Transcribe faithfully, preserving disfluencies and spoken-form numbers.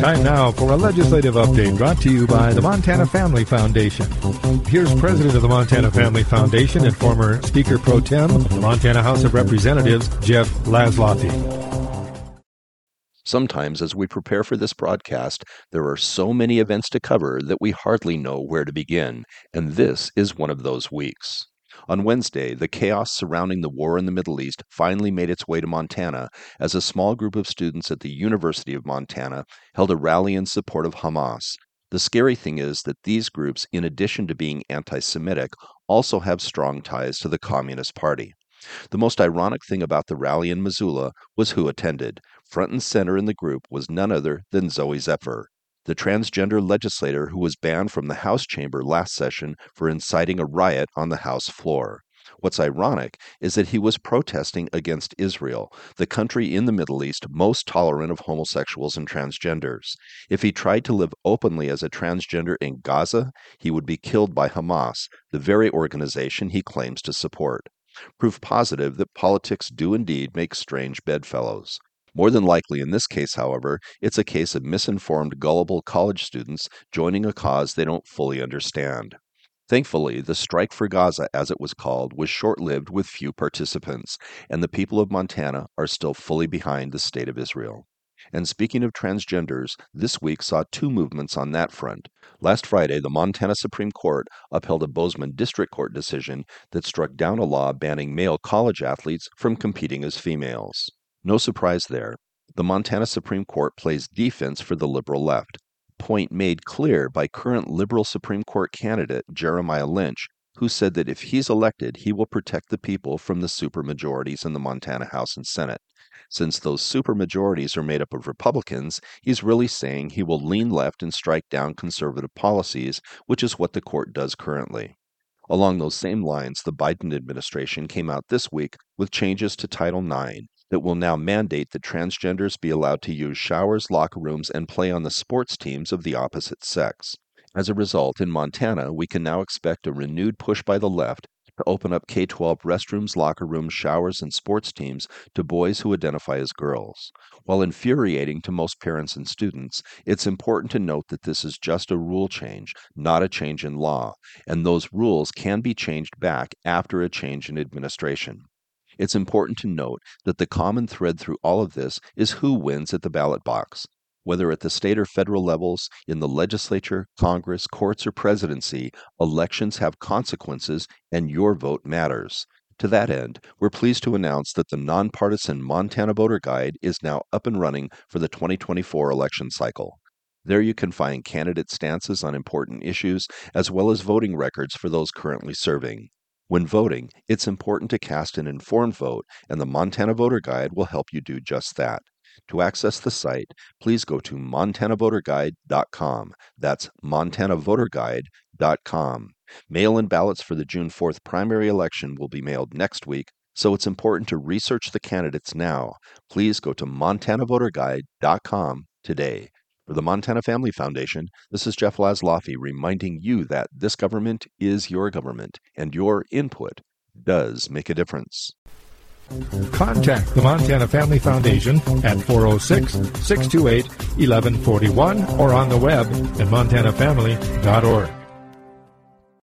Time now for a legislative update brought to you by the Montana Family Foundation. Here's President of the Montana Family Foundation and former Speaker Pro Tem, the Montana House of Representatives, Jeff Laszloffy. Sometimes as we prepare for this broadcast, there are so many events to cover that we hardly know where to begin, and this is one of those weeks. On Wednesday, the chaos surrounding the war in the Middle East finally made its way to Montana as a small group of students at the University of Montana held a rally in support of Hamas. The scary thing is that these groups, in addition to being anti-Semitic, also have strong ties to the Communist Party. The most ironic thing about the rally in Missoula was who attended. Front and center in the group was none other than Zooey Zephyr, the transgender legislator who was banned from the House chamber last session for inciting a riot on the House floor. What's ironic is that he was protesting against Israel, the country in the Middle East most tolerant of homosexuals and transgenders. If he tried to live openly as a transgender in Gaza, he would be killed by Hamas, the very organization he claims to support. Proof positive that politics do indeed make strange bedfellows. More than likely in this case, however, it's a case of misinformed, gullible college students joining a cause they don't fully understand. Thankfully, the Strike for Gaza, as it was called, was short-lived with few participants, and the people of Montana are still fully behind the State of Israel. And speaking of transgenders, this week saw two movements on that front. Last Friday, the Montana Supreme Court upheld a Bozeman District Court decision that struck down a law banning male college athletes from competing as females. No surprise there. The Montana Supreme Court plays defense for the liberal left, point made clear by current liberal Supreme Court candidate Jeremiah Lynch, who said that if he's elected, he will protect the people from the supermajorities in the Montana House and Senate. Since those supermajorities are made up of Republicans, he's really saying he will lean left and strike down conservative policies, which is what the court does currently. Along those same lines, the Biden administration came out this week with changes to Title nine that will now mandate that transgenders be allowed to use showers, locker rooms, and play on the sports teams of the opposite sex. As a result, in Montana, we can now expect a renewed push by the left to open up K twelve restrooms, locker rooms, showers, and sports teams to boys who identify as girls. While infuriating to most parents and students, it's important to note that this is just a rule change, not a change in law, and those rules can be changed back after a change in administration. It's important to note that the common thread through all of this is who wins at the ballot box. Whether at the state or federal levels, in the legislature, Congress, courts, or presidency, elections have consequences and your vote matters. To that end, we're pleased to announce that the nonpartisan Montana Voter Guide is now up and running for the twenty twenty-four election cycle. There you can find candidate stances on important issues, as well as voting records for those currently serving. When voting, it's important to cast an informed vote, and the Montana Voter Guide will help you do just that. To access the site, please go to montana voter guide dot com. That's montana voter guide dot com. Mail-in ballots for the June fourth primary election will be mailed next week, so it's important to research the candidates now. Please go to montana voter guide dot com today. For the Montana Family Foundation, this is Jeff Laszloffy reminding you that this government is your government, and your input does make a difference. Contact the Montana Family Foundation at four oh six, six two eight, one one four one or on the web at montana family dot org.